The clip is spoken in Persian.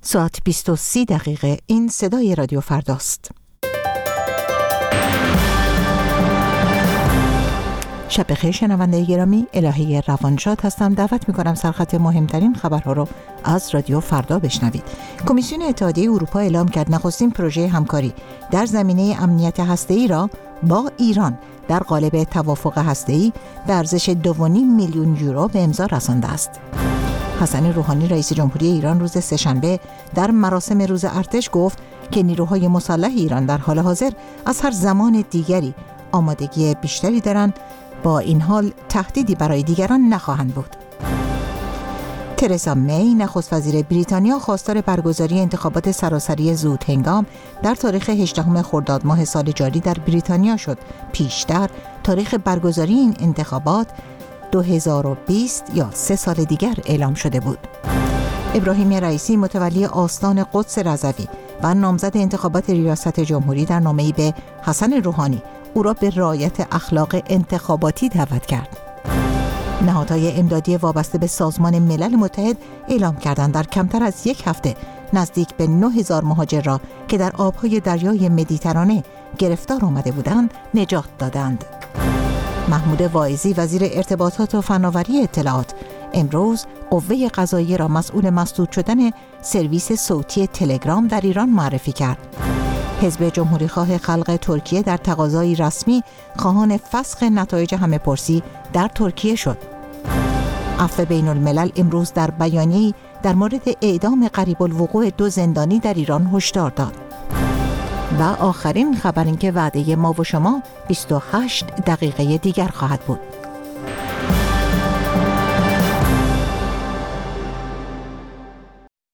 ساعت 20:30 این صدای رادیو فرداست. شب بخیر شنونده گرامی، الهه روانشاد هستم. دعوت می‌کنم سرخط مهمترین خبرها رو از رادیو فردا بشنوید. کمیسیون اتحادیه اروپا اعلام کرد نخستین پروژه همکاری در زمینه امنیت هسته‌ای را با ایران در قالب توافق هسته‌ای به ارزش 2.5 میلیون یورو به امضا رسانده است. حسن روحانی رئیس جمهوری ایران روز سه‌شنبه در مراسم روز ارتش گفت که نیروهای مسلح ایران در حال حاضر از هر زمان دیگری آمادگی بیشتری دارند، با این حال تهدیدی برای دیگران نخواهند بود. ترزا می نخست وزیر بریتانیا خواستار برگزاری انتخابات سراسری زود هنگام در تاریخ 18 خرداد ماه سال جاری در بریتانیا شد. پیشتر تاریخ برگزاری این انتخابات 2020 یا 3 سال دیگر اعلام شده بود. ابراهیم رئیسی متولی آستان قدس رضوی و نامزد انتخابات ریاست جمهوری در نامه‌ای به حسن روحانی او را به رعایت اخلاق انتخاباتی دعوت کرد. نهادهای امدادی وابسته به سازمان ملل متحد اعلام کردند در کمتر از یک هفته نزدیک به 9000 مهاجر را که در آبهای دریای مدیترانه گرفتار آمده بودند نجات دادند. محمود واعظی وزیر ارتباطات و فناوری اطلاعات امروز قوه قضاییه را مسئول مسدود شدن سرویس صوتی تلگرام در ایران معرفی کرد. حزب جمهوریخواه خلق ترکیه در تقاضای رسمی خواهان فسخ نتایج همه‌پرسی در ترکیه شد. عفو بین الملل امروز در بیانیه‌ای در مورد اعدام قریب الوقوع 2 زندانی در ایران هشدار داد. و آخرین خبر این که وعده ما و شما 28 دقیقه دیگر خواهد بود.